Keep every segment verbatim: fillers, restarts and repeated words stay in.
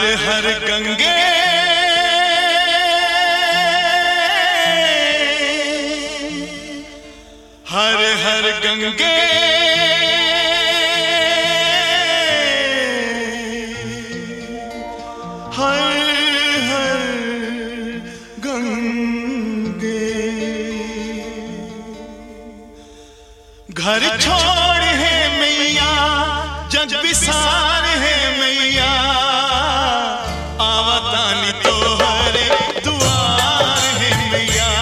हर गंगे हर हर गंगे हर हर गंगे। घर छोड़ है मैया जग विसार है मैया, आवतानी तो हरे दुआर है मैया,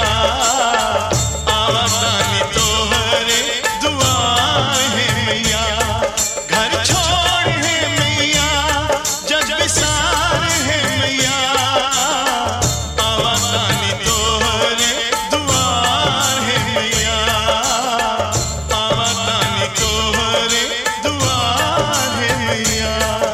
आवतानी तो हरे दुआर है मैया। घर छोड़ है मैया जग विसार है मैया, आवतानी तो हरे दुआर है मैया, आवतानी तो हरे दुआर है मैया।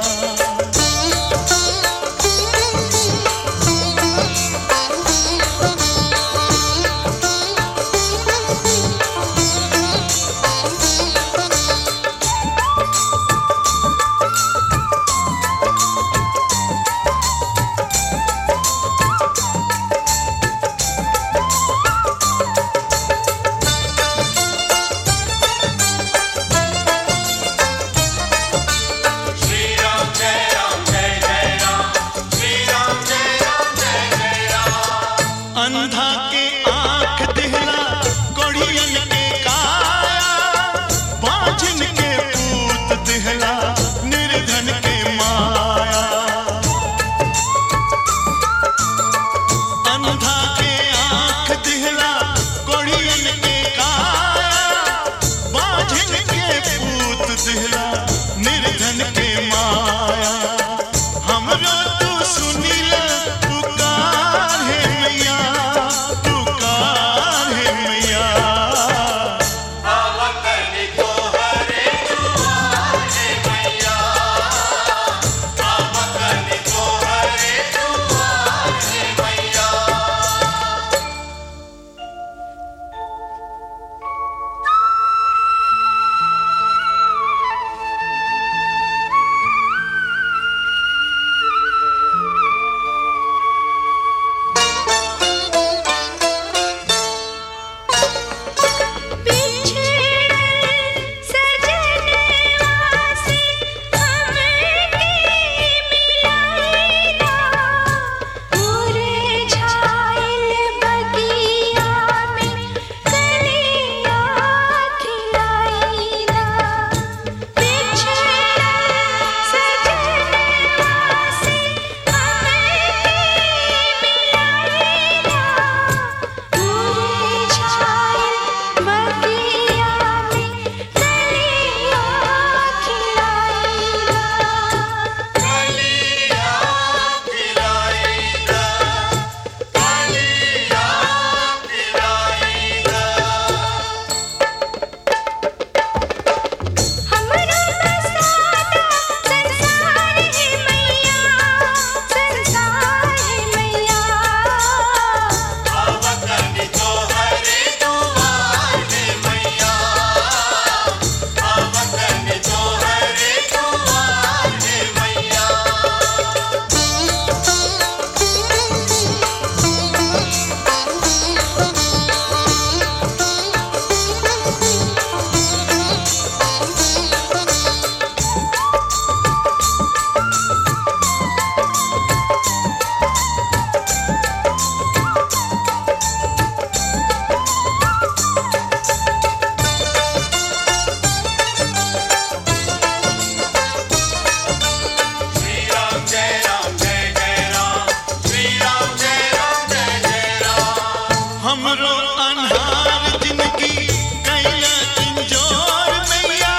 अंधा के आंख दिहला, कोढ़ियन के काया, बाझिन के पूत दिहला, निर्धन के माया। अंधा के आंख दिहला, कोढ़ियन के काया, बाझिन के पूत दिहला, निर्धन के माया। हमरो तू सुनीला पुकार है मैया, पुकार है मैया, आवतानी तो हरे दुआर है मैया, आवतानी तो हरे दुआर है मैया। हमरो अन्हार जिंदगी कैला इंजोर मैया,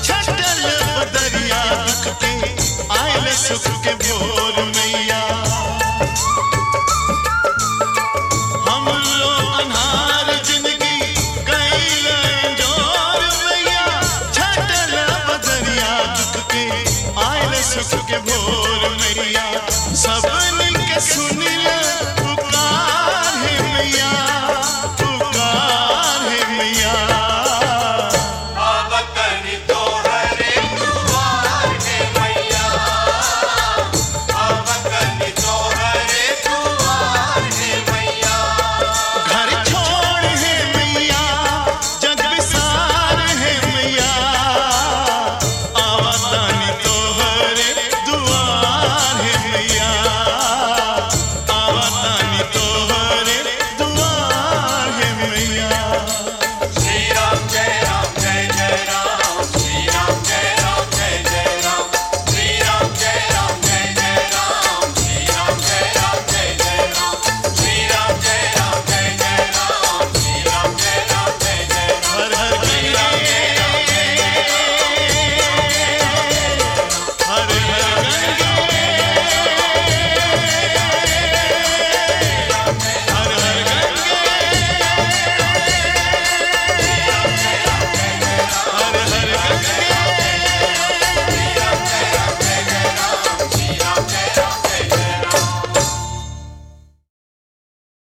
छटल बदरिया दुख के आयल सुख के भोर मैया। हमरो अन्हार जिंदगी कैला इंजोर मैया, छटल बदरिया दुख के आयल सुख के भोर